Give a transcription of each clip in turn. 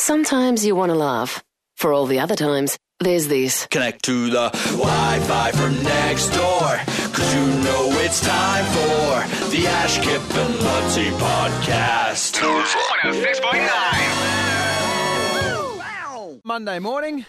Sometimes you want to laugh. For all the other times, there's this. Connect to the Wi-Fi from next door, 'cause you know it's time for the Ash, Kip and Lutzi podcast. 106.9. Monday morning.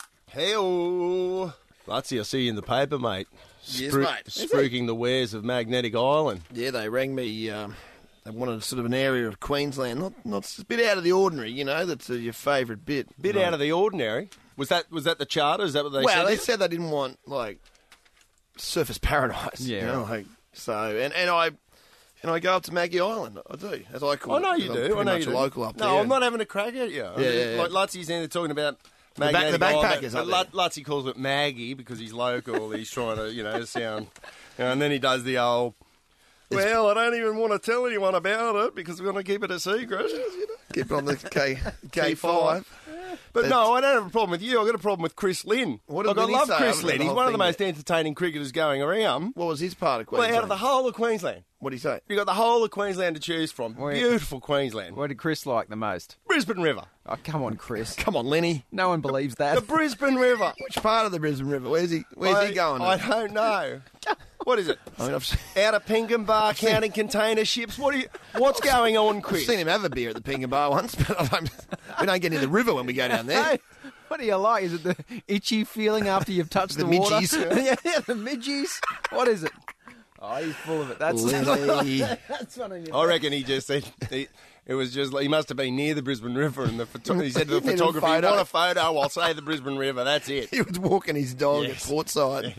Hey-oh. Lutzi, I see you in the paper, mate. Yes, mate. Spruiking the wares of Magnetic Island. Yeah, they rang me. They wanted sort of an area of Queensland, not a bit out of the ordinary. You know, that's your favourite bit. Bit out of the ordinary. Was that the charter? Is that what they said? Well, they said they didn't want like surface paradise. Yeah. You know, like, so and I go up to Maggie Island. I do, as I call I it. know you 'cause do. I'm I pretty know much you do. a local up there. No, I'm not having a crack at you. Yeah. Like Lutzie's in there talking about The Magnetic backpackers Island. up there. Lutzie calls it Maggie because he's local. He's trying to, sound... and then he does the old... Well, I don't even want to tell anyone about it because we're going to keep it a secret. Keep it on the K5. But no, I don't have a problem with you. I've got a problem with Chris Lynn. What did I Linny love say? Chris I Lynn. the He's whole one of the thing most entertaining cricketers going around. What was his part of Well, Queensland? out of the whole of Queensland. What did he say? You've got the whole of Queensland to choose from. Where- Beautiful Queensland. What did Chris like the most? Brisbane River. Oh, come on, Chris. Come on, Lenny. No one believes The that. Brisbane River. Which part of the Brisbane River? Where's he going? I don't know. What is it? I mean, I've Out of Pinkenbar, counting container ships. What's going on, Chris? seen him have a beer at the Pinga Bar once, but we don't get in the river when we go down there. Hey, what do you like? Is it the itchy feeling after you've touched The the water? midgies. yeah, the midgies. What is it? Oh, he's full of it. That's Lenny. that's one of your. I reckon he just said it was just he must have been near the Brisbane River, and he said to the He needed a photographer, "You photo." want a photo? I'll say the Brisbane River. That's it." He was walking his dog Yes. at Portside.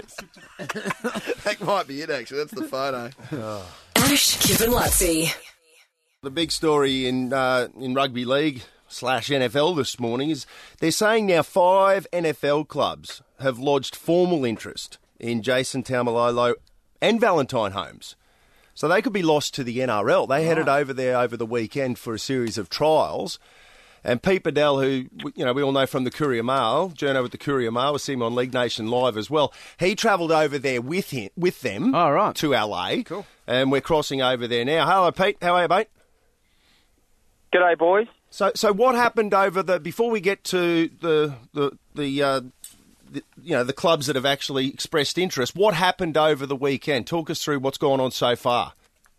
That might be it, actually. That's the photo. Ash, Kip and Lutzi. The big story in rugby league / NFL this morning is they're saying now 5 NFL clubs have lodged formal interest in Jason Taumalolo and Valentine Holmes. So they could be lost to the NRL. They headed over there over the weekend for a series of trials. And Pete Bedell, who we all know from the Courier Mail, journo with the Courier Mail, we see him on League Nation Live as well. He travelled over there with them Oh, right. to LA. Cool. And we're crossing over there now. Hello, Pete. How are you, mate? G'day, boys. So what happened before we get to the clubs that have actually expressed interest? What happened over the weekend? Talk us through what's gone on so far.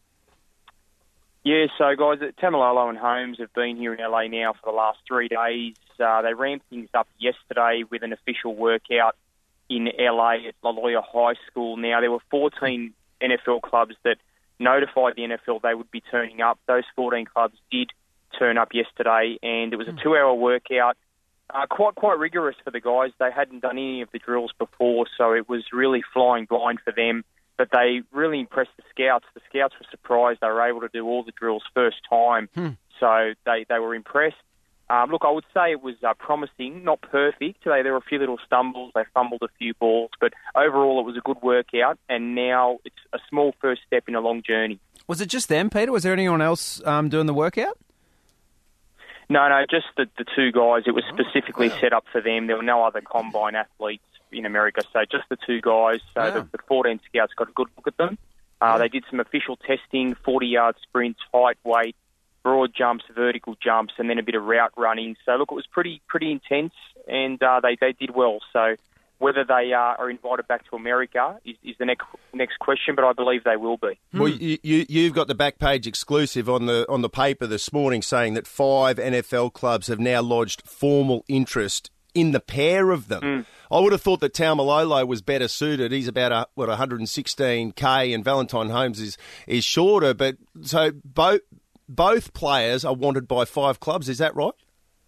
Yeah, so guys, Taumalolo and Holmes have been here in LA now for the last 3 days. They ramped things up yesterday with an official workout in LA at La Jolla High School. Now, there were 14 NFL clubs that notified the NFL they would be turning up. Those 14 clubs did turn up yesterday, and it was a 2-hour workout. Quite rigorous for the guys. They hadn't done any of the drills before, so it was really flying blind for them. But they really impressed the scouts. The scouts were surprised they were able to do all the drills first time. So they were impressed. Look, I would say it was promising, not perfect. There were a few little stumbles. They fumbled a few balls. But overall, it was a good workout, and now it's a small first step in a long journey. Was it just them, Peter? Was there anyone else doing the workout? No, just the two guys. It was specifically set up for them. There were no other combine athletes in America, so just the two guys. So the 14 scouts got a good look at them. They did some official testing, 40-yard sprints, height, weight, broad jumps, vertical jumps, and then a bit of route running. So, look, it was pretty intense, and they did well. So whether they are invited back to America is the next question, but I believe they will be. Well, you've got the back page exclusive on the paper this morning saying that 5 NFL clubs have now lodged formal interest in the pair of them. I would have thought that Taumalolo was better suited. He's about 116k, and Valentine Holmes is shorter. But so both players are wanted by 5 clubs. Is that right?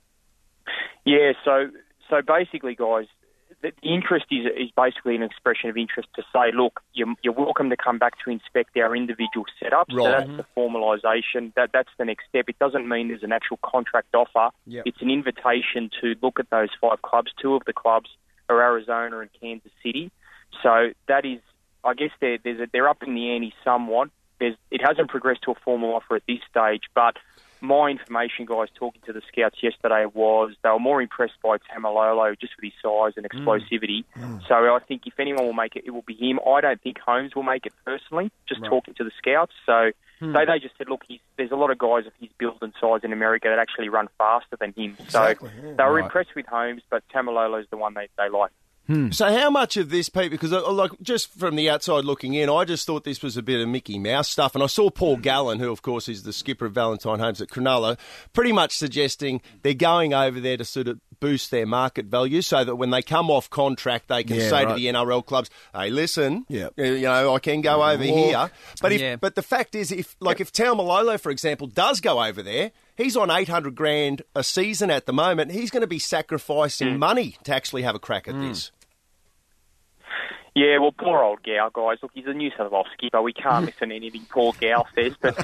Yeah. So basically, guys, the interest is basically an expression of interest to say, look, you're welcome to come back to inspect our individual setups. Right. So that's the formalisation. That's the next step. It doesn't mean there's an actual contract offer. Yep. It's an invitation to look at those 5 clubs. 2 of the clubs are Arizona and Kansas City. So that is, I guess they're up in the ante somewhat. It hasn't progressed to a formal offer at this stage, but my information, guys, talking to the scouts yesterday was they were more impressed by Tamalolo just with his size and explosivity. So I think if anyone will make it, it will be him. I don't think Holmes will make it personally, just talking to the scouts. So they just said, look, there's a lot of guys of his build and size in America that actually run faster than him. Exactly, So they were impressed with Holmes, but Tamalolo's the one they like. So how much of this, Pete, because like just from the outside looking in, I just thought this was a bit of Mickey Mouse stuff. And I saw Paul Gallen, who, of course, is the skipper of Valentine Holmes at Cronulla, pretty much suggesting they're going over there to sort of boost their market value so that when they come off contract, they can say to the NRL clubs, hey, listen, you know, I can go over here. But but the fact is, if Taumalolo, for example, does go over there, he's on $800,000 a season at the moment. He's going to be sacrificing money to actually have a crack at this. Yeah, well, poor old Gow, guys. Look, he's a New South Wales skipper. We can't listen to anything poor Gow says. But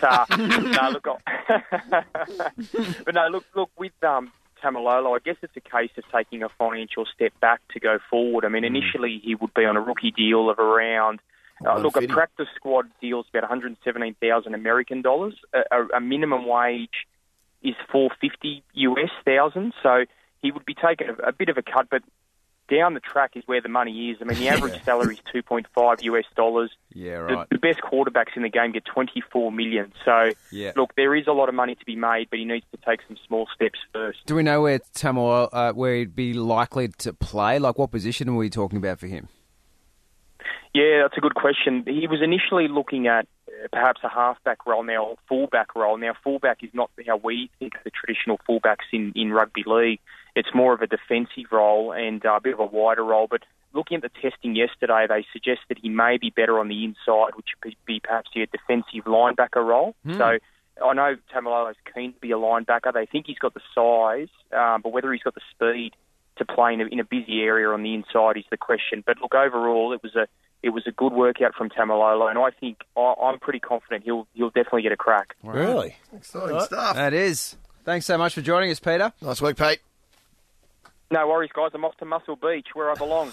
look, with Tamalolo, I guess it's a case of taking a financial step back to go forward. I mean, initially he would be on a rookie deal of around. A practice squad deal is about 117,000 American dollars. A minimum wage is $450,000. So he would be taking a bit of a cut, but down the track is where the money is. I mean, the average salary is $2.5. Yeah, right. The best quarterbacks in the game get $24 million. So, look, there is a lot of money to be made, but he needs to take some small steps first. Do we know where where he'd be likely to play? Like, what position are we talking about for him? Yeah, that's a good question. He was initially looking at perhaps a halfback role now, or fullback role. Now, fullback is not how we think of the traditional fullbacks in rugby league. It's more of a defensive role and a bit of a wider role. But looking at the testing yesterday, they suggested he may be better on the inside, which would be perhaps a defensive linebacker role. So I know Tamalolo's keen to be a linebacker. They think he's got the size, but whether he's got the speed to play in a busy area on the inside is the question. But look, overall, it was a good workout from Tamalolo, and I think I'm pretty confident he'll definitely get a crack. Wow. Really? Exciting stuff. That is. Thanks so much for joining us, Peter. Nice work, Pete. No worries, guys. I'm off to Muscle Beach, where I belong.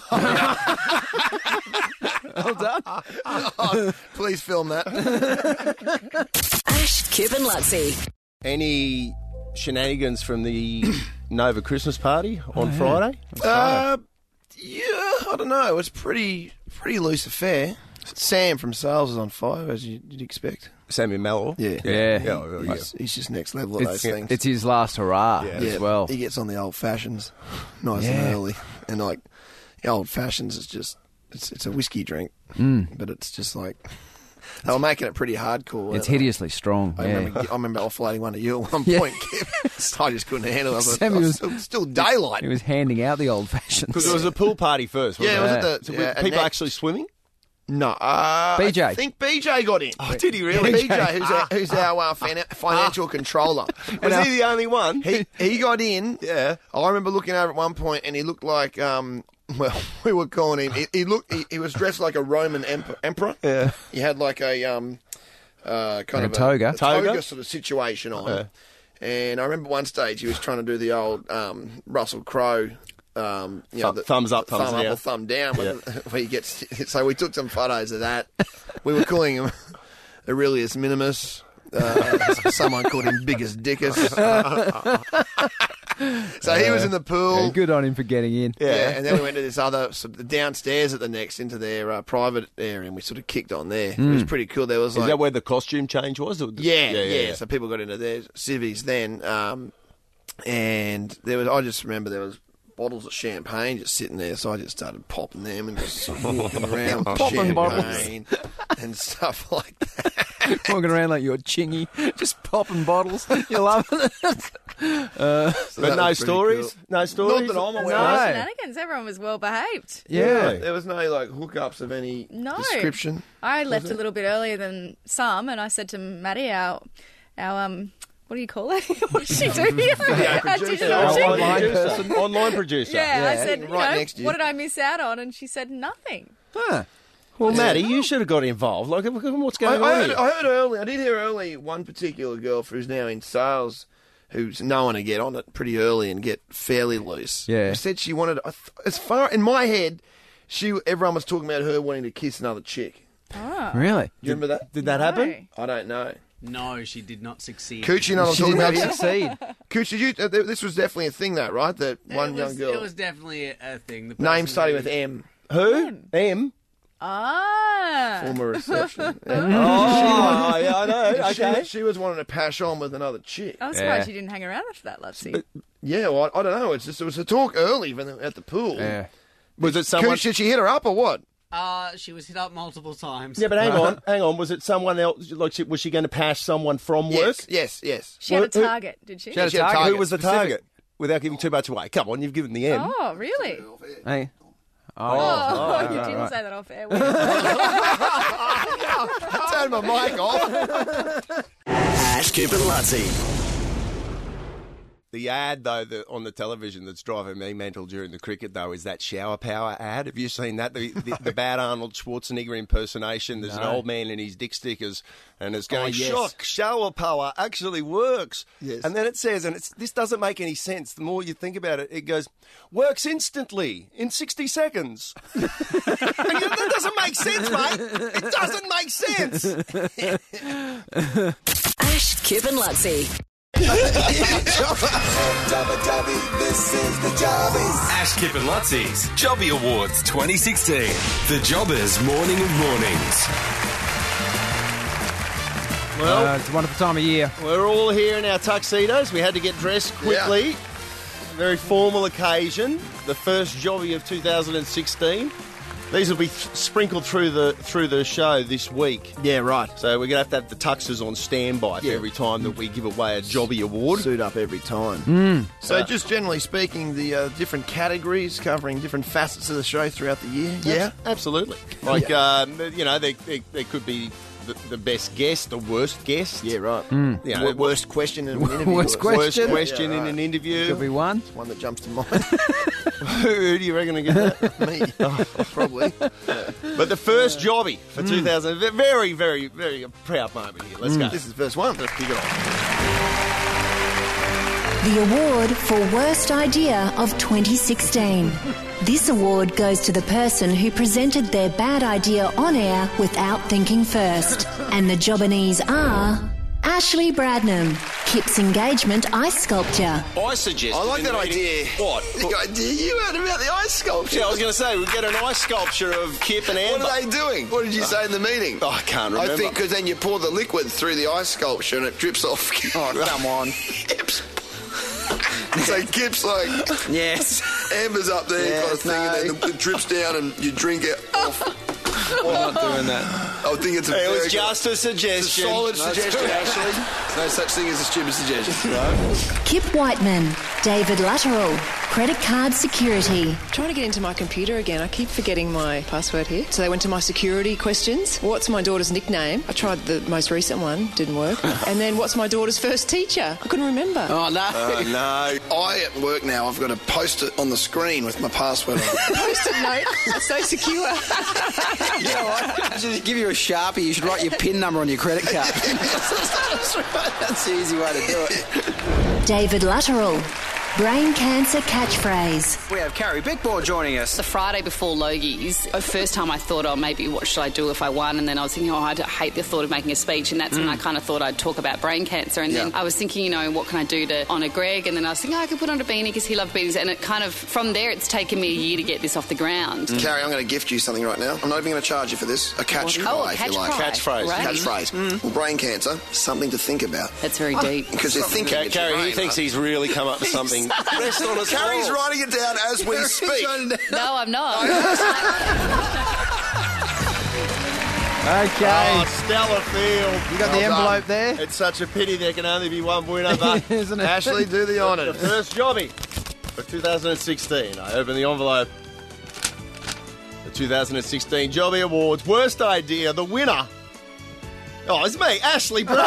Well done. Oh, please film that. Ash, Kip and Lutzi. Any shenanigans from the Nova Christmas party on Friday? Yeah, I don't know. It was pretty loose affair. Sam from Sales is on fire, as you'd expect. Samuel Mellor? Yeah. He's just next level at those things. It's his last hurrah as well. He gets on the old fashions nice and early. And like, the old fashions is just, it's a whiskey drink. But it's just like, they were making it pretty hardcore. It's hideously strong. I remember offloading one to you at one point, Kip. I just couldn't handle it. It was still daylight. He was handing out the old fashions. Because it was a pool party first, wasn't it? Was it? So people actually swimming? No. BJ. I think BJ got in. Oh, did he really? BJ, who's our financial controller. Was he the only one? He got in. Yeah. I remember looking over at one point and he looked like, well, we were calling him, he was dressed like a Roman emperor. Yeah. He had like a kind of a toga sort of situation on. Yeah. And I remember one stage he was trying to do the old Russell Crowe. Thumbs up, thumb up, or thumb down. Where he gets. So we took some photos of that. We were calling him Aurelius Minimus. Someone called him Biggest Dickus. So he was in the pool. Yeah, good on him for getting in. Yeah, and then we went to this other downstairs at the next into their private area, and we sort of kicked on there. It was pretty cool. There was Is that where the costume change was? Yeah. So people got into their civvies then, and there was. I just remember there was bottles of champagne just sitting there, so I just started popping them and just sort of walking around with popping champagne and stuff like that. Walking around like you're chingy, just popping bottles. You love it. But no stories? Cool. No stories? Not that I'm aware No of. shenanigans. Everyone was well behaved. Yeah. There was no like hookups of any description. I left a little bit earlier than some, and I said to Maddie, our what do you call it? What does she do here? Online producer. Yeah, I said, next to you. what did I miss out on? And she said nothing. Huh. Well, Maddie, you should have got involved. Like, what's going on here? I heard early. I did hear early one particular girl who's now in sales, who's known to get on it pretty early and get fairly loose. Yeah. Who said she wanted, as far in my head, everyone was talking about her wanting to kiss another chick. Oh. Really? You remember that? Did that happen? I don't know. No, she did not succeed. Cooch, you know what I'm She talking did about not here? succeed. Cooch, did you? This was definitely a thing, that right? That one young girl. It was definitely a thing. The Name person starting who- with M. Who? M? Ah. Former reception. Oh, yeah, I know. Okay. She was wanting to pash on with another chick. I was surprised you didn't hang around after that, Lutsy. Yeah, well, I don't know. It was a talk early at the pool. Yeah. Was it someone? Cooch, did she hit her up or what? She was hit up multiple times. Yeah, but hang on. Was it someone else? Like, was she going to pash someone from work? Yes. She had a target, did she? She had a She had a target. Who was the Specific. target? Without giving too much away. Come on, you've given the M. Oh, really? Hey. Oh, you didn't say that off air. Turn my mic off. Ash, Kip and Lutzi. The ad, though, on the television that's driving me mental during the cricket, though, is that shower power ad. Have you seen that? The bad Arnold Schwarzenegger impersonation. There's an old man in his dick stickers, and it's going, yes. shock, shower power actually works. Yes. And then it says, and this doesn't make any sense. The more you think about it, it goes, works instantly, in 60 seconds. And that doesn't make sense, mate. It doesn't make sense. Ash, Kip and Lutzi. This is the Jobbies. Ash, Kip and Lutzi's Jobby Awards 2016. The Jobbers Morning of Mornings. Well, It's a wonderful time of year. we're all here in our tuxedos. We had to get dressed quickly. Very formal occasion. The first jobby of 2016. These will be sprinkled through the show this week. Yeah, right. So we're going to have the tuxes on standby for every time that we give away a jobby award. Suit up every time. So, just generally speaking, the different categories covering different facets of the show throughout the year. Yeah. Absolutely. Like, there could be the best guest, the worst guest. Yeah, right. You know, Worst question in an interview. Worst question? Worst question Yeah, in right. an interview. Could be one. One that jumps to mind. Who do you reckon will get that? Me. Probably. But the first jobby for 2000, very, very, very proud moment here. Let's go. This is the first one. Let's kick it off. The award for Worst Idea of 2016. This award goes to the person who presented their bad idea on air without thinking first. And the jobbinees are Ashley Bradnam, Kip's engagement ice sculpture. I suggest. I like that idea. What? The idea you had about the ice sculpture. Yeah, I was going to say, we'll get an ice sculpture of Kip and Amber. What are they doing? What did you say in the meeting? Oh, I can't remember. I think because then you pour the liquid through the ice sculpture and it drips off. Oh, come on. So Kip's like, Yes. Amber's up there kind of thing, and then it drips down and you drink it off. I'm not doing that. I think it's a It was very just a it's a suggestion. solid suggestion, Ashley. No such thing as a stupid suggestion. Kip Whiteman, David Lutterell, credit card security. Trying to get into my computer again. I keep forgetting my password here. So they went to my security questions. What's my daughter's nickname? I tried the most recent one, didn't work. And then what's my daughter's first teacher? I couldn't remember. Oh, no. No. I, at work now, I've got a post-it on the screen with my password on it. Post-it note. It's so secure. You know what? Just give you a Sharpie. You should write your PIN number on your credit card. That's the easy way to do it. David Lutterell, brain cancer catchphrase. We have Carrie Bickmore joining us. The Friday before Logies, the first time I thought, oh, maybe what should I do if I won? And then I was thinking, oh, I hate the thought of making a speech. And that's when I kind of thought I'd talk about brain cancer. And then I was thinking, you know, what can I do to honour Greg? And then I was thinking, oh, I could put on a beanie because he loved beanies. And it kind of, from there, it's taken me a year to get this off the ground. Carrie, I'm going to gift you something right now. I'm not even going to charge you for this. A catch cry, Oh, a if you like. catchphrase. Right. Catchphrase. Well, brain cancer, something to think about. That's very deep. Because you're thinking. it's your Carrie, he brain, thinks right? he's really come up with something. Rest on his Carrie's laurels. writing it down as we speak. No, I'm not. Okay. Oh, Stella Field. You got the Well envelope done. there? It's such a pity there can only be one winner, but Isn't it? Ashley, do the the honours. first jobby for 2016. I open the envelope. The 2016 Jobby Awards. Worst idea, the winner. Oh, it's me, Ashley Brown.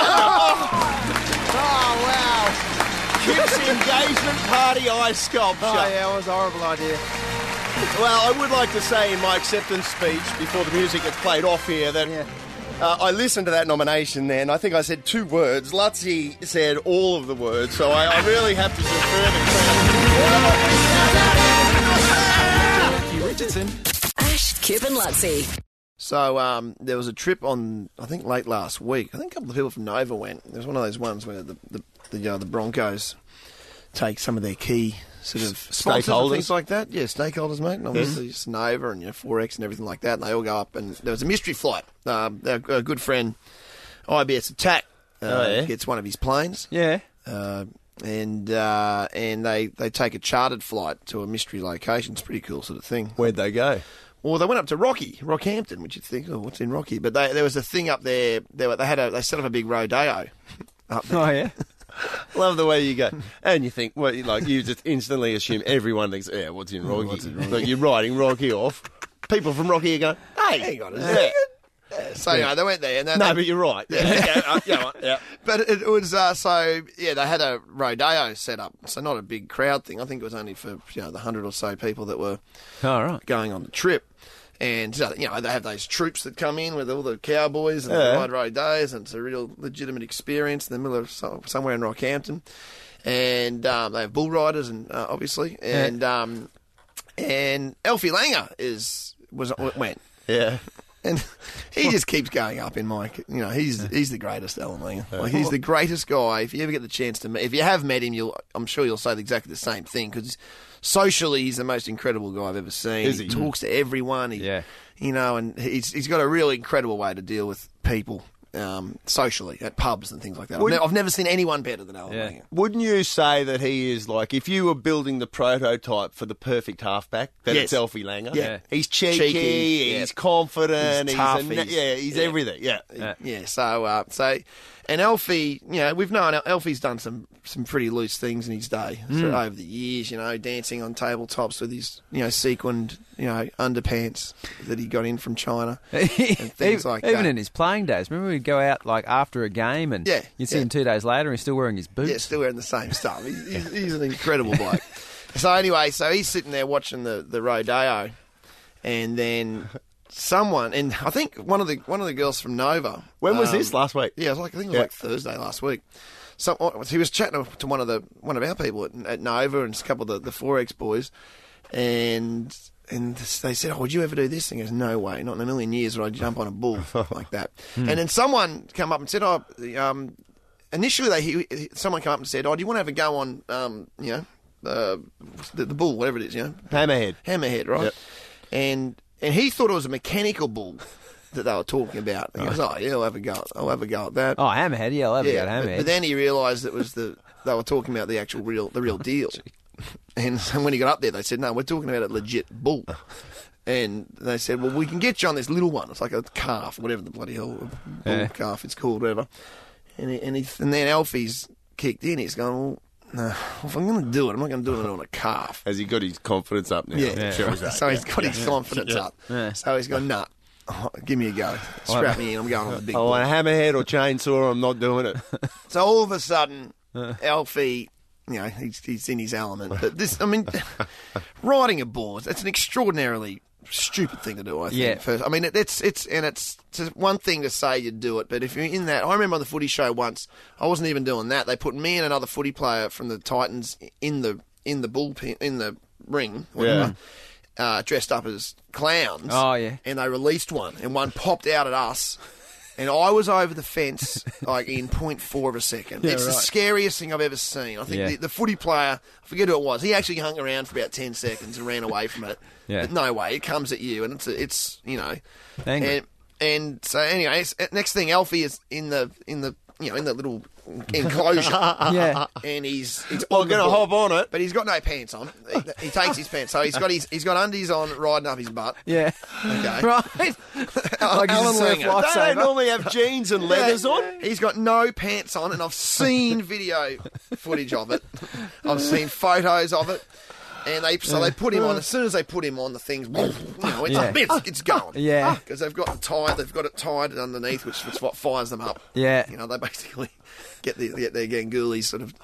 Oh, wow. Kip's engagement party ice sculpture. Oh, yeah, it was a horrible idea. Well, I would like to say in my acceptance speech before the music gets played off here that I listened to that nomination then. I think I said 2 words. Lutzi said all of the words, so I really have to give further credit. Ash, Kip and Lutzi. So there was a trip on, I think, late last week. I think a couple of people from Nova went. There was one of those ones where the Broncos take some of their key sort of sponsors and things like that. Yeah, stakeholders, mate. And obviously it's Nova and 4X and everything like that. And they all go up. And there was a mystery flight. A good friend, IBS Attack, gets one of his planes. Yeah. And they take a chartered flight to a mystery location. It's a pretty cool sort of thing. Where'd they go? Well, they went up to Rockhampton, which you'd think, oh, what's in Rocky? But there was a thing up there. They set up a big rodeo up there. Oh, yeah. Love the way you go. And you think, well, like, you just instantly assume everyone thinks, yeah, what's in Rocky? Like, you're riding Rocky off. People from Rocky are going, hey, hang on a second. Yeah. So, they went there. And but you're right. Yeah. But it was, they had a rodeo set up. So not a big crowd thing. I think it was only for, the 100 or so people that were going on the trip. And, they have those troops that come in with all the cowboys and the ride rodeos, and it's a real legitimate experience in the middle of somewhere in Rockhampton. And they have bull riders, and obviously. And Alfie Langer went. Yeah. And he just keeps going up in my, he's the greatest, Alan Langer. Like, he's the greatest guy. If you ever get the chance to meet, if you have met him, I'm sure you'll say exactly the same thing, because socially he's the most incredible guy I've ever seen. Is he? He talks to everyone. And he's got a really incredible way to deal with people socially at pubs and things like that. I've never seen anyone better than Alan Langer. Wouldn't you say that he is like, if you were building the prototype for the perfect halfback, that it's Alfie Langer? Yeah. He's cheeky, he's confident, he's tough, he's everything. Yeah. So and Alfie, we've known Alfie's done some pretty loose things in his day over the years, dancing on tabletops with his, sequined, underpants that he got in from China and things like that. Even in his playing days. Remember we'd go out like after a game and you'd see him 2 days later and he's still wearing his boots. Yeah, still wearing the same stuff. He's an incredible bloke. So anyway, he's sitting there watching the rodeo, and then someone, and I think one of the girls from Nova. When was this? Last week? Yeah, I think it was like Thursday last week. So he was chatting to one of our people at Nova and a couple of the 4X boys, and they said, "Oh, would you ever do this?" And he goes, "No way, not in a million years would I jump on a bull like that." And then someone come up and said, "Oh, initially someone came up and said, oh, do you want to have a go on, the bull, whatever it is, Hammerhead, right?" Yep. And he thought it was a mechanical bull that they were talking about. And he goes, "Oh, yeah, I'll have a go at that." Oh, Hammerhead, yeah, I'll have a go at Hammerhead. But then he realised it was they were talking about the real deal. And when he got up there, they said, "No, we're talking about a legit bull." And they said, "Well, we can get you on this little one. It's like a calf, whatever the bloody hell bull calf it's called, whatever." And then Alfie's kicked in. He's going, "Well, no, if I'm going to do it, I'm not going to do it on a calf." Has he got his confidence up now? Yeah. So he's got his confidence up. Yeah. So he's gone, "Nah, give me a go. Strap me in. I'm going on the big bull." I want a hammerhead or chainsaw. I'm not doing it. So all of a sudden, Alfie, he's in his element. But riding a bull, it's an extraordinarily stupid thing to do, I think. Yeah. First, it's one thing to say you do it, but if you're in that, I remember on the footy show once, I wasn't even doing that. They put me and another footy player from the Titans in the bullpen, in the ring, whatever, dressed up as clowns. Oh yeah. And they released one, and one popped out at us. And I was over the fence like in 0.4 of a second. It's the scariest thing I've ever seen. I think the footy player, I forget who it was, he actually hung around for about 10 seconds and ran away from it. Yeah. But no way, it comes at you, and it's Angry. And so anyway, next thing, Alfie is in the little enclosure. Yeah. And he's going to hop on it, but he's got no pants on. He takes his pants, so he's got undies on, riding up his butt. Yeah. Okay. Right. Like Alan Langer. Don't they normally have jeans and leathers on? He's got no pants on, and I've seen video footage of it. I've seen photos of it. And they put him on. As soon as they put him on, the thing's it's going. Yeah, because they've got it tied underneath, which is what fires them up. Yeah, they basically get their gangulis sort of.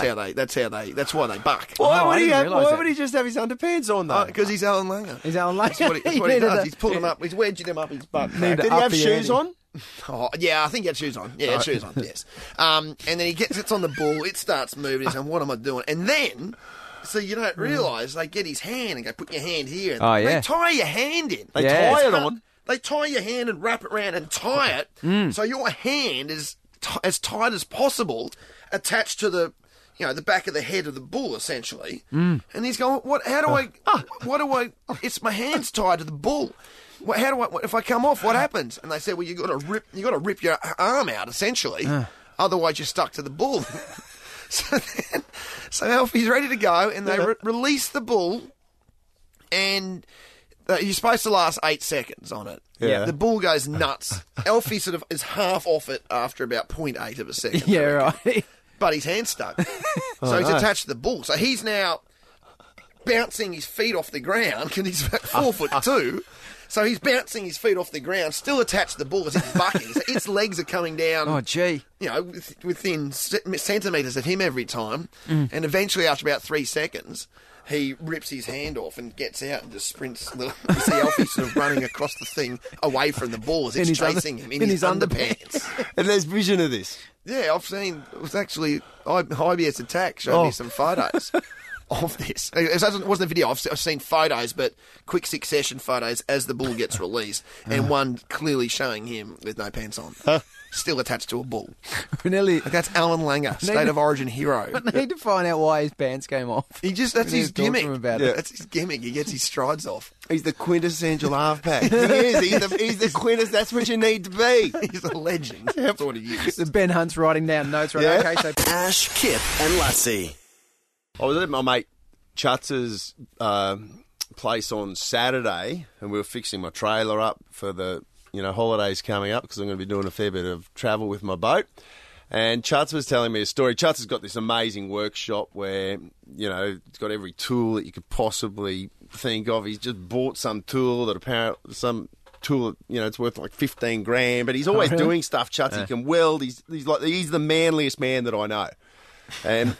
That's why they buck. Why would he just have his underpants on though? Because he's Alan Langer. He's Alan Langer. That's what he does. He's pulling them up. He's wedging them up his butt. Did he have shoes on? Oh, yeah, I think he had shoes on. Yeah, he had shoes on. Yes. And then he gets on the bull. It starts moving. He's saying, "What am I doing?" And then. So you don't realise they get his hand and go, "Put your hand here." And they tie your hand in. They tie it on. They tie your hand and wrap it around and tie it so your hand is as tight as possible, attached to the back of the head of the bull, essentially. And he's going, what? How do I? It's my hands tied to the bull. How do I? If I come off, what happens? And they said, well, you got to rip your arm out, essentially. Otherwise, you're stuck to the bull. So Alfie's ready to go, and they release the bull, and you're supposed to last 8 seconds on it. Yeah. The bull goes nuts. Alfie sort of is half off it after about 0.8 of a second. Yeah, right. But his hand's stuck. So he's attached to the bull. So he's now bouncing his feet off the ground, because he's 4'2". So he's bouncing his feet off the ground, still attached to the bull as it's bucking. So its legs are coming down. Oh, gee. Within centimetres of him every time. And eventually, after about 3 seconds, he rips his hand off and gets out and just sprints. You see Alfie sort of running across the thing away from the bull as it's chasing him in his underpants. And there's vision of this. Yeah, I've seen. It was actually IBS Attack showed me some photos of this. It wasn't a video. I've seen photos, but quick succession photos as the bull gets released, and one clearly showing him with no pants on. Still attached to a bull. That's Alan Langer, State of Origin hero. I need to find out why his pants came off. That's his gimmick. That's his gimmick. He gets his strides off. He's the quintessential halfback. He is. He's the quintessential. That's what you need to be. He's a legend. That's what he is. The Ben Hunt's writing down notes, right? Yeah. Okay, so Ash, Kip and Lassie. I was at my mate Chutz's place on Saturday, and we were fixing my trailer up for the holidays coming up, because I'm going to be doing a fair bit of travel with my boat. And Chutz was telling me a story. Chutz has got this amazing workshop where, it's got every tool that you could possibly think of. He's just bought some tool that it's worth like 15 grand, but he's always doing stuff, Chutz. He can weld. He's the manliest man that I know. And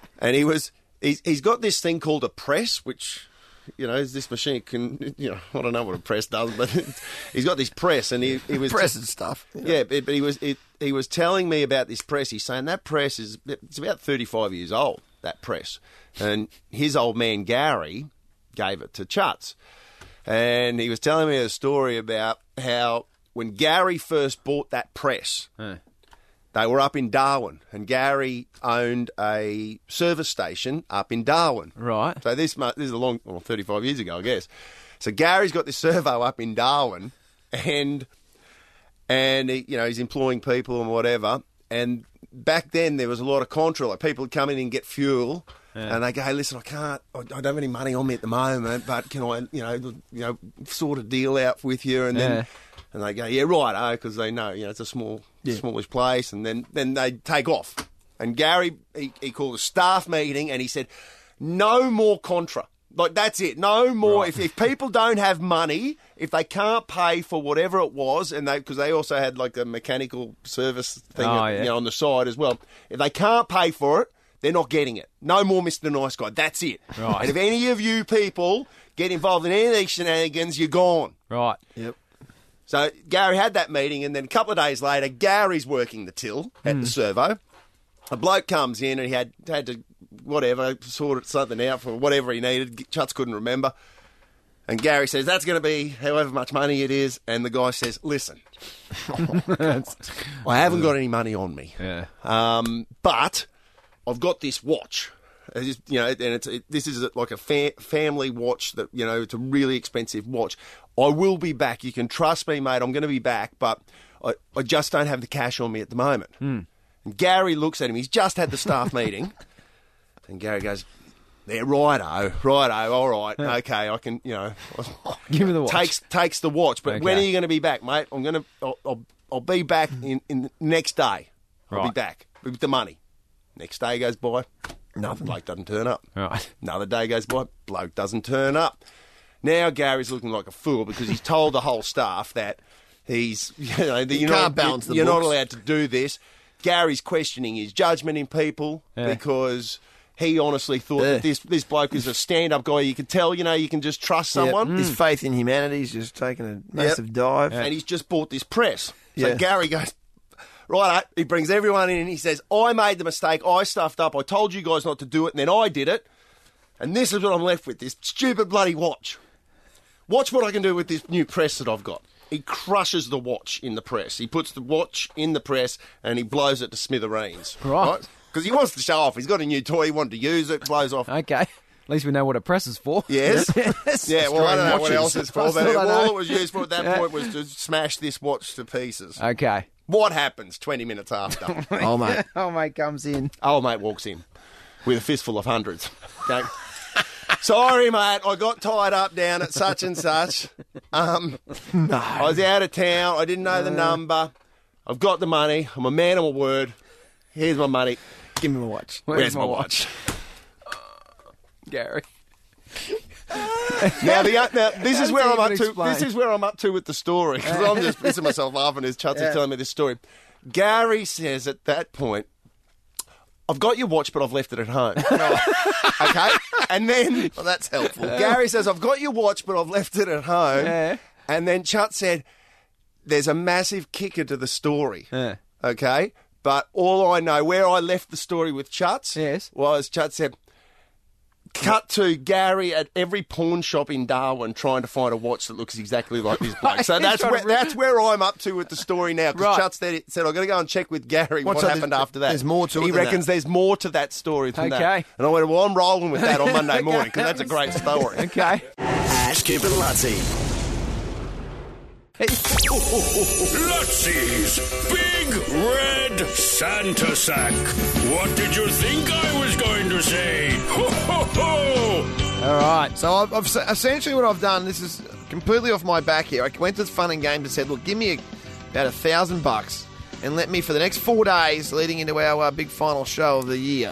he's got this thing called a press, which, this machine can, I don't know what a press does, but he's got this press, and he was pressing stuff. Yeah, but he was telling me about this press. He's saying that press it's about 35 years old, that press, and his old man Gary gave it to Chutz, and he was telling me a story about how when Gary first bought that press. They were up in Darwin, and Gary owned a service station up in Darwin. Right. So this is 35 years ago, I guess. So Gary's got this servo up in Darwin, and he's employing people and whatever. And back then there was a lot of contra. Like people would come in and get fuel, and they go, "Hey, listen, I don't have any money on me at the moment, but can I, sort a deal out with you?" And then. And they go, yeah, right, because they know, it's a smallish place, and then they take off. And Gary, he called a staff meeting, and he said, no more contra. Like, that's it, no more. Right. If people don't have money, if they can't pay for whatever it was, and because they also had like a mechanical service thing on the side as well, if they can't pay for it, they're not getting it. No more Mr. Nice Guy, that's it. Right. And if any of you people get involved in any of these shenanigans, you're gone. Right. Yep. So Gary had that meeting, and then a couple of days later, Gary's working the till at the servo. A bloke comes in, and he had to, sort something out for whatever he needed. Chutz couldn't remember. And Gary says, that's going to be however much money it is. And the guy says, listen, I haven't got any money on me. Yeah. But I've got this watch. And this is like a family watch that, it's a really expensive watch. I will be back. You can trust me, mate. I'm going to be back, but I just don't have the cash on me at the moment. And Gary looks at him. He's just had the staff meeting. And Gary goes, yeah, righto, all right, okay, I can, give me the watch. Takes the watch, but when are you going to be back, mate? I'll be back in next day. I'll be back with the money. Next day goes by. Nothing. Bloke doesn't turn up. Right. Another day goes by. Bloke doesn't turn up. Now Gary's looking like a fool because he's told the whole staff that you're not allowed to do this. Gary's questioning his judgment in people because he honestly thought that this bloke is a stand-up guy. You can tell, you can just trust someone. His faith in humanity is just taking a massive dive. And he's just bought this press. So Gary goes, right, he brings everyone in and he says, I made the mistake, I stuffed up, I told you guys not to do it, and then I did it. And this is what I'm left with, this stupid bloody watch. Watch what I can do with this new press that I've got. he crushes the watch in the press. He puts the watch in the press and he blows it to smithereens. Right. Because he wants to show off. He's got a new toy. He wanted to use it. Blows off. Okay. At least we know what a press is for. Yes. Yes. Yeah, well, I don't know what Watches. else it's for, but That's all I all know. it was used for at that point was to smash this watch to pieces. Okay. What happens 20 minutes after? Oh, mate. Oh, mate comes in. Old mate walks in with a fistful of hundreds. Okay. Sorry, mate, I got tied up down at such and such. I was out of town. I didn't know the number. I've got the money. I'm a man of my word. Here's my money. Give me my watch. Where's my watch? Gary. Now, this is How where do you I'm up even to. explain? This is where I'm up to with the story because I'm just pissing myself laughing as Chuts is telling me this story. Gary says at that point, "I've got your watch, but I've left it at home." Okay, and then Well, that's helpful. Gary says, "I've got your watch, but I've left it at home." Yeah. And then Chut said, "There's a massive kicker to the story." Yeah. Okay, but all I know, where I left the story with Chuts, Yes. was Chut said, cut to Gary at every pawn shop in Darwin trying to find a watch that looks exactly like this bloke. So that's where I'm up to with the story now. Because Right. Chut said, I've got to go and check with Gary what so happened after that. there's more to it He than reckons that. there's more to that story than that. Okay. And I went, well, I'm rolling with that on Monday morning because that's a great story. Okay. Ash, Kip and Lutzi. Lutzi's Big Red Santa Sack. What did you think I was going to say? Ho, ho, ho! All right. So I've essentially what I've done. This is completely off my back here. I went to the Fun and Games and said, "Look, give me about $1,000 and let me for the next 4 days leading into our big final show of the year,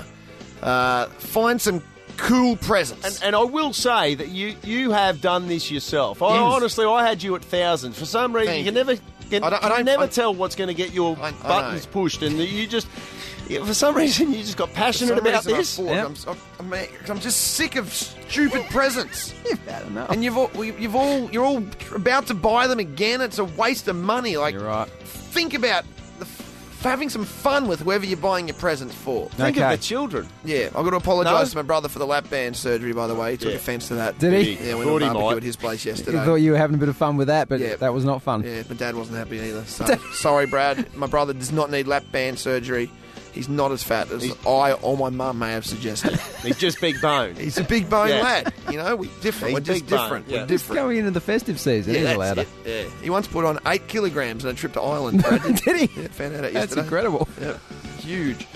find some cool presents." And I will say that you have done this yourself. Honestly, I had you at thousands. For some reason, Thank you you. can never tell what's going to get your I buttons know. pushed, and you just, for some reason, you just got passionate about this. I'm just sick of stupid presents. You've had enough. And you're all about to buy them again. It's a waste of money. Like, You're right. think about having some fun with whoever you're buying your presents for. Think Okay. of the children. Yeah, I've got to apologise No? to my brother for the lap band surgery, by the way. He took Yeah. offence to that. Did he? Yeah, we Thought went he to barbecue might. at his place You yesterday. thought you were having a bit of fun with that, but Yeah. that was not fun. Yeah, my dad wasn't happy either. So, sorry, Brad. My brother does not need lap band surgery. He's not as fat as I or my mum may have suggested. He's just big boned. He's a big bone Yeah. lad. You know, we're different. He's We're just big bone, different. yeah. We're different. Going into the festive season, Yeah, he's that's allowed it. Yeah. He once put on 8 kilograms on a trip to Ireland. Brad. Did he? Yeah, found out That's yesterday. incredible. Yeah, huge.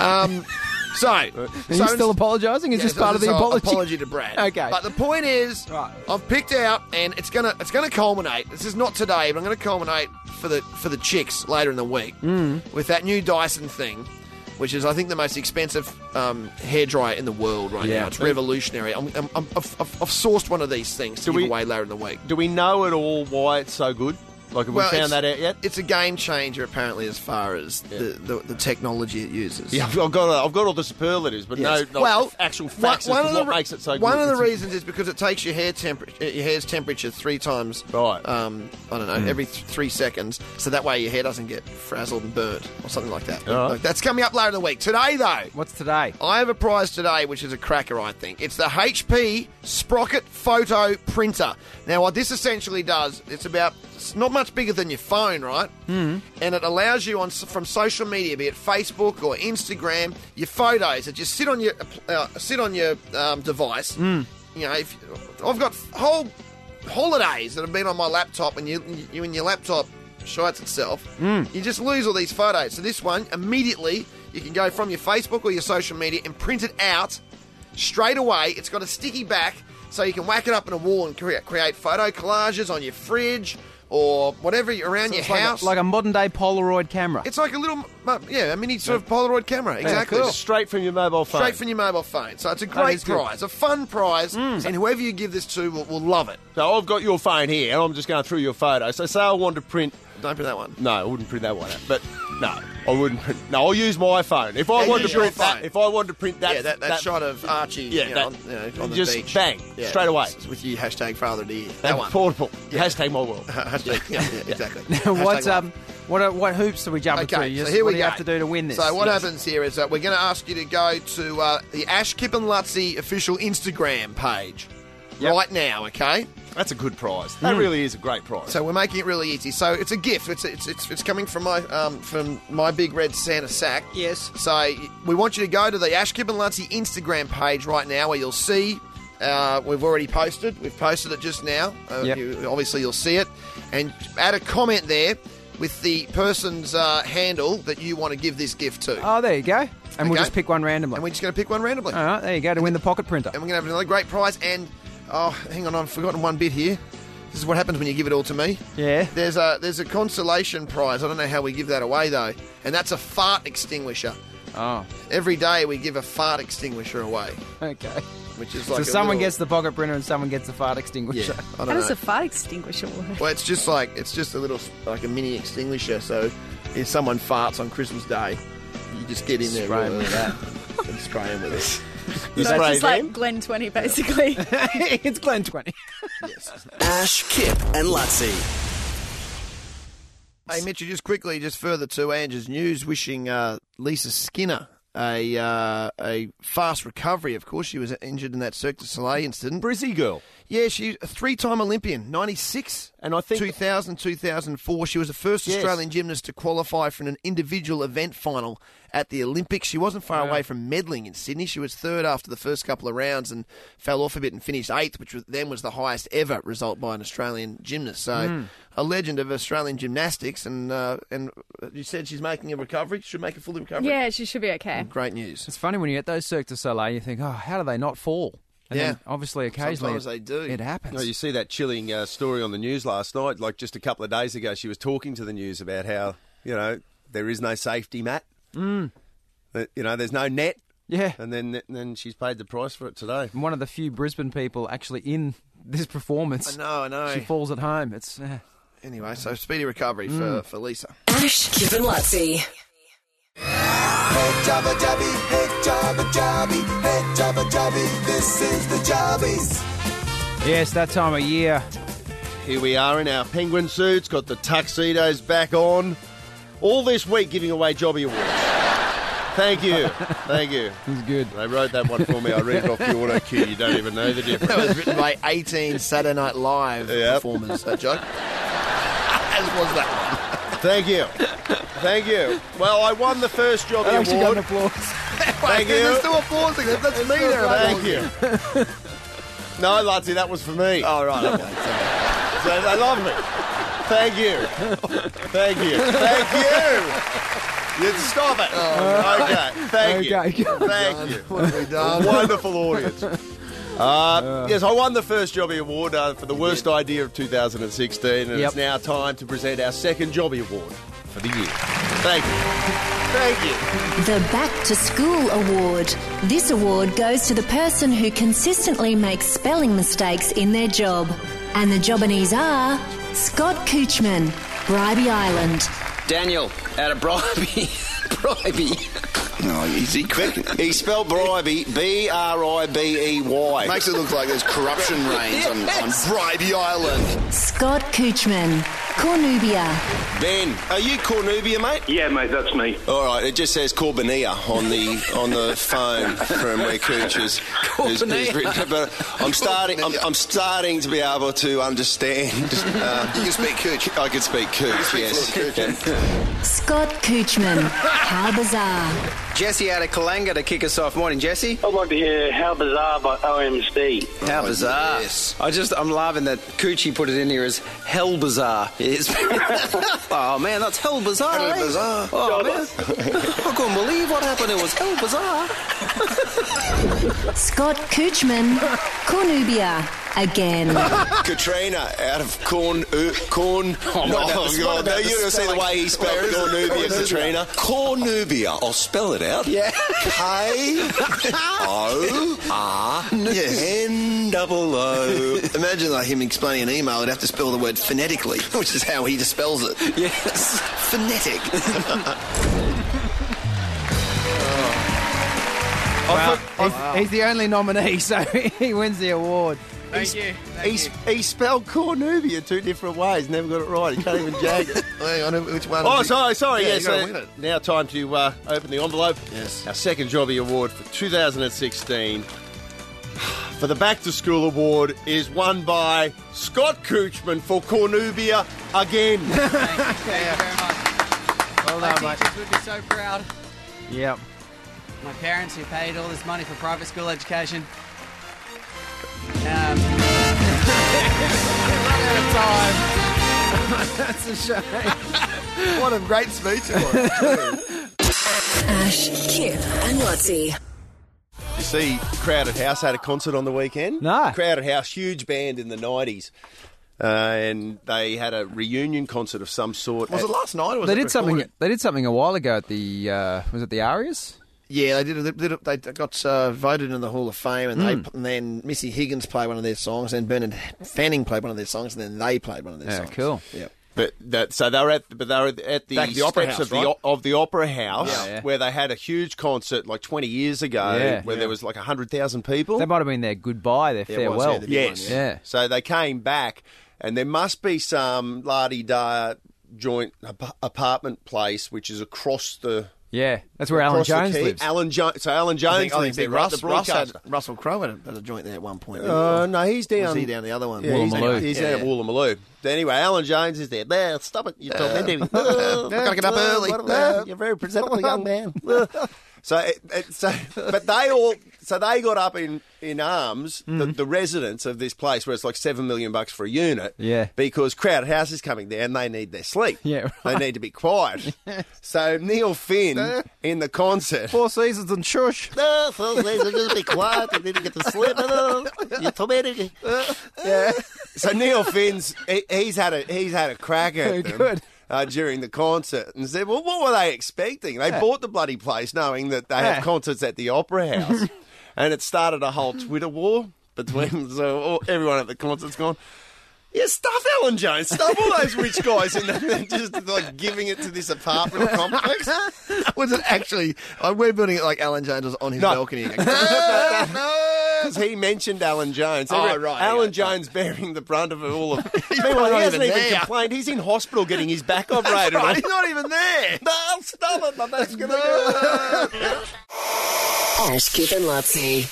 So, Are you still apologising? Is this part of the apology? to Brad. Okay. But the point is, Right. I've picked out, and it's gonna culminate. This is not today, but I'm gonna culminate for the chicks later in the week with that new Dyson thing, which is I think the most expensive hairdryer in the world right Yeah. now. It's revolutionary. I've sourced one of these things to Do give we- away later in the week. Do we know at all why it's so good? Like, have we found that out yet? It's a game changer, apparently, as far as the technology it uses. Yeah, I've got all the superlatives, but Yes. no actual facts as to what makes it so good. One of the reasons is because it takes your hair's temperature 3 times. Right. I don't know, every 3 seconds, so that way your hair doesn't get frazzled and burnt or something like that. All right. Like, that's coming up later in the week. Today, though, What's today? I have a prize today, which is a cracker, I think. It's the HP Sprocket Photo Printer. Now, what this essentially does, it's not much bigger than your phone, right? And it allows you from social media, be it Facebook or Instagram, your photos that just sit on your device. You know, I've got whole holidays that have been on my laptop, and you and your laptop shites itself. You just lose all these photos. So this one, immediately, you can go from your Facebook or your social media and print it out straight away. It's got a sticky back, so you can whack it up in a wall and create photo collages on your fridge or whatever around your It's house. like a modern day Polaroid camera. It's like a little, a mini sort of Polaroid camera. Exactly. Just straight from your mobile phone. Straight from your mobile phone. So it's a That great is good. prize, a fun prize, and whoever you give this to will love it. So I've got your phone here, and I'm just going through your photos. So say I wanted to print... Don't print that one. No, I wouldn't print that one out. But no, I wouldn't print... No, I'll use my phone. If I Yeah, wanted use to print your that... phone. If I wanted to print that... Yeah, that shot of Archie Yeah, on the just beach. bang, straight away. With you hashtag father of the year. That That one. portable. Yeah. Hashtag my world. Hashtag, yeah, exactly. What's Hashtag love. what hoops are we jumping through? Okay, so Just here what we do you go. have to do to win this? So what Yes. happens here is that we're going to ask you to go to the Ash Kip and Lutzi official Instagram page. right now, okay? That's a good prize. That really is a great prize. So we're making it really easy. So it's a gift. It's coming from my Big Red Santa sack. Yes. So we want you to go to the Ash Kip and Lunsey Instagram page right now, where you'll see we've already posted. We've posted it just now. Obviously, you'll see it, and add a comment there with the person's handle that you want to give this gift to. Oh, there you go. And we'll just pick one randomly. And we're just going to pick one randomly. All right, there you go, to win the pocket printer. And we're going to have another great prize. And, hang on, I've forgotten one bit here. This is what happens when you give it all to me. Yeah. There's a consolation prize. I don't know how we give that away, though. And that's a fart extinguisher. Oh. Every day we give a fart extinguisher away. Okay. Which is like so someone gets the pocket printer and someone gets the fart extinguisher. Yeah, I How don't does know. a fart extinguisher work? Well, it's just a little, like a mini extinguisher. So if someone farts on Christmas Day, you just get in there Spray 'em with that. and spray them with it. So it's just like Glen 20, basically. It's Glen 20. Yes. Ash, Kip and Lutzi. Hey, Mitchell, just quickly, just further to Angie's news, wishing Lisa Skinner a fast recovery. Of course, she was injured in that Cirque du Soleil incident. Brizzy girl. Yeah, she's a three-time Olympian, 96, and I think 2000, 2004. She was the first Australian gymnast to qualify for an individual event final at the Olympics. She wasn't far away from medalling in Sydney. She was third after the first couple of rounds and fell off a bit and finished eighth, which was the highest ever result by an Australian gymnast. So a legend of Australian gymnastics, and you said she's making a recovery. Should make a full recovery. Yeah, she should be okay. Great news. It's funny when you get those Cirque du Soleil, you think, oh, how do they not fall? And then obviously, occasionally, Sometimes they do. It happens. No, you see that chilling story on the news last night. Like just a couple of days ago, she was talking to the news about how there is no safety mat. There's no net. Yeah. And then she's paid the price for it today. One of the few Brisbane people actually in this performance. I know. She falls at home. It's Anyway, so speedy recovery for Lisa. Ash, Kip and Lutzi. Hey Jabba Jabby, hey Jabba Jabby, hey Jabba Jabby, this is the Jabbies. Yes, that time of year. Here we are in our penguin suits, got the tuxedos back on. All this week giving away Jobby Awards. Thank you. Thank you. It was good. They wrote that one for me. I read it off the auto cue. You don't even know the difference. That was written by 18 Saturday Night Live performers, that joke. As was that one. Thank you. Thank you. Well, I won the first Jobby Award. She got an applause. Thank you. There's still applauding. That's me there. Thank you. No, Lutzi, that was for me. Oh, right. Okay. So they love me. Thank you. Thank you. Thank you. You stop it. Okay. Thank you. Thank you. What have we done? A wonderful audience. Yes, I won the first Jobby Award for the worst idea of 2016, and it's now time to present our second Jobby Award for the year. Thank you. Thank you. The Back to School Award. This award goes to the person who consistently makes spelling mistakes in their job. And the Jobbies are Scott Coochman, Bribey Island. Daniel, out of Bribey. Bribey. Oh, easy, quick. He spelled Bribey, B-R-I-B-E-Y. Makes it look like there's corruption reigns on Bribey Island. Scott Coochman, Cornubia. Ben, are you Cornubia, mate? Yeah, mate, that's me. All right, it just says Corbinia on the phone from where Cooch is. Who's written, but I'm starting to be able to understand. You can speak Cooch. I can speak Cooch, yes. Scott Coochman, how bizarre. Jesse out of Kalanga to kick us off. Morning, Jesse. I'd like to hear How Bizarre by OMC. How bizarre. Yes. I'm laughing that Coochie put it in here as hell bizarre. Oh, man, that's hell bizarre. Hell bizarre. Oh, man. I couldn't believe what happened. It was hell bizarre. Scott Coochman, Cornubia, again. Katrina out of Corn. Oh, God. No, you're going to see the way he spelled Cornubia, Katrina. Cornubia. I'll spell it out. Yeah. K-O-R-N-O-O. Imagine like him explaining an email, he'd have to spell the word phonetically, which is how he spells it. Yes. Phonetic. Well, he's the only nominee, so he wins the award. Thank you. He spelled Cornubia two different ways. Never got it right. He can't even jag it. Hang on, which one? Oh, sorry. Yeah, Yes. you gotta win it. Now time to open the envelope. Yes. Our second Jobby Award for 2016. for the Back to School Award is won by Scott Coochman for Cornubia again. Thank you very much. Well My done, mate. teachers would be so proud. Yep. My parents who paid all this money for private school education. Run out of time. That's a shame. What a great speech it was. Ash, Kip and Lotzie. You see, Crowded House had a concert on the weekend. No. Crowded House, huge band in the 90s. And they had a reunion concert of some sort. Was it last night or was They it did something. recorded? They did something a while ago at the. Was it the Arias? Yeah, they did. They got voted in the Hall of Fame, and and then Missy Higgins played one of their songs, and Bernard Fanning played one of their songs, and then they played one of their songs. Cool. Yeah. But they were at the Back at the Opera steps House, of the right? of the Opera House, Yeah. where they had a huge concert like 20 years ago, where there was like 100,000 people. That might have been their goodbye, their Yeah, it was, farewell. yeah, the big Yes. one, Yeah. So they came back, and there must be some la-di-da joint apartment place which is across the. Yeah, that's where Alan across the Jones quay. lives. Alan Jones I lives think there, Big right? The Russ had broadcaster. Russell Crowe had a joint there at one point. No, he's down. Was he down the other one? Yeah, he's Woolloomooloo. he's down at Woolloomooloo. Anyway, Alan Jones is there. There, stop it. You're tormenting me. Gotta get up early. You're a very presentable young man. But they got up in arms, the residents of this place, where it's like $7 million for a unit. Yeah. Because Crowded House is coming there and they need their sleep. Yeah, They right. need to be quiet. So Neil Finn in the concert. Four Seasons and shush. No, so they just be quiet. They need to get to sleep. You're tormenting me. Yeah. So Neil Finn's he's had a crack at them. Good. During the concert and said, well, what were they expecting? They bought the bloody place knowing that they have concerts at the Opera House. And it started a whole Twitter war between everyone at the concert's gone, yeah, stuff Alan Jones, stuff all those rich guys in there, just like giving it to this apartment complex. Was it actually? We're building it like Alan Jones was on his balcony. Because he mentioned Alan Jones. Oh, right, Alan yeah. Jones bearing the brunt of it all. Meanwhile, not he hasn't even even there. complained. He's in hospital getting his back operated. Right, he's not even there. No, stop it. My back's going to go. Ash, Kip and Lotzie.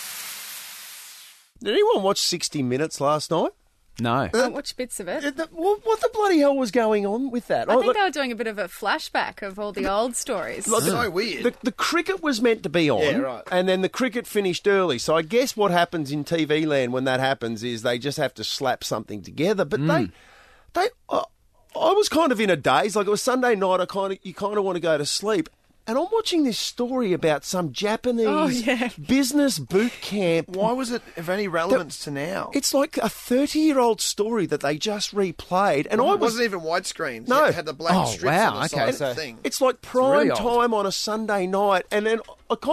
Did anyone watch 60 Minutes last night? No. I watched bits of it. What the bloody hell was going on with that? I think they were doing a bit of a flashback of all the old stories. Like, So weird. The cricket was meant to be on, Yeah, right. and then the cricket finished early. So I guess what happens in TV land when that happens is they just have to slap something together. But I was kind of in a daze. Like it was Sunday night. You kind of want to go to sleep. And I'm watching this story about some Japanese business boot camp. Why was it of any relevance to now? It's like a 30-year-old story that they just replayed. And It wasn't even widescreen. No. It had the black strips on the side of the thing. It's like prime really old. time on a Sunday night, and then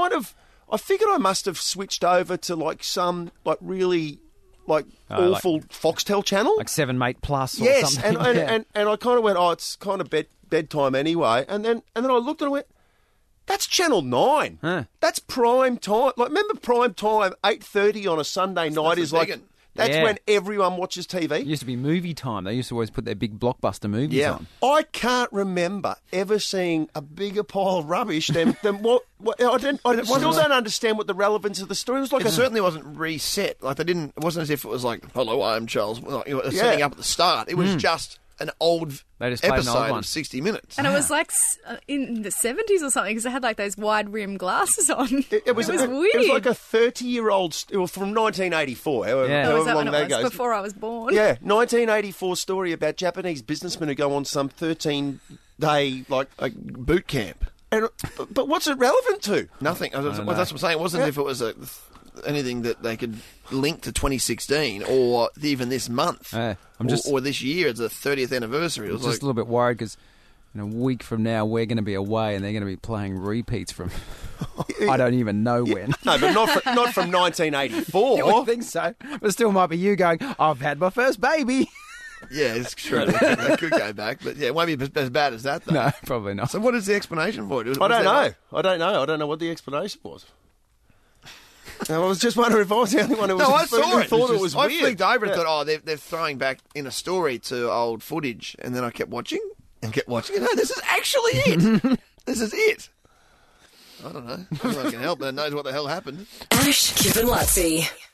I figured I must have switched over to like some like really awful Foxtel channel. Like 7 Mate Plus or Yes, something. and I kind of went, oh, it's kind of bedtime anyway, and then I looked and I went, that's Channel 9. Huh. That's prime time. Like remember prime time 8:30 on a Sunday night is like. That's Yeah. when everyone watches TV. It used to be movie time. They used to always put their big blockbuster movies on. I can't remember ever seeing a bigger pile of rubbish than what I still don't understand what the relevance of the story was like. It certainly wasn't reset. Like it wasn't as if it was like, hello, I'm Charles. Like, setting up at the start. It was just an old They just played an old episode one. of 60 Minutes. And it was like in the 70s or something because it had like those wide rim glasses on. It was weird. It was like a 30-year-old. From 1984. However Was long that when that it was? goes. Before I was born. Yeah, 1984 story about Japanese businessmen who go on some 13-day like boot camp. But what's it relevant to? Nothing. That's what I'm saying. It wasn't as if it was anything that they could link to 2016 or even this month or this year. It's the 30th anniversary. It was I'm just a little bit worried because in a week from now we're going to be away and they're going to be playing repeats from I don't even know when. No, but not from 1984. You would think so. But still might be you going, I've had my first baby. Yeah, it's true. They could go back, but yeah, it won't be as bad as that, though. No, probably not. So what is the explanation for it? I don't know. I don't know what the explanation was. I was just wondering if I was the only one who I saw it. thought it was I weird. flicked over and thought, they're throwing back in a story to old footage, and then I kept watching and kept watching. No, this is actually it. This is it. I don't know. I can help, but it knows what the hell happened. Ash, Kip and Lotzie.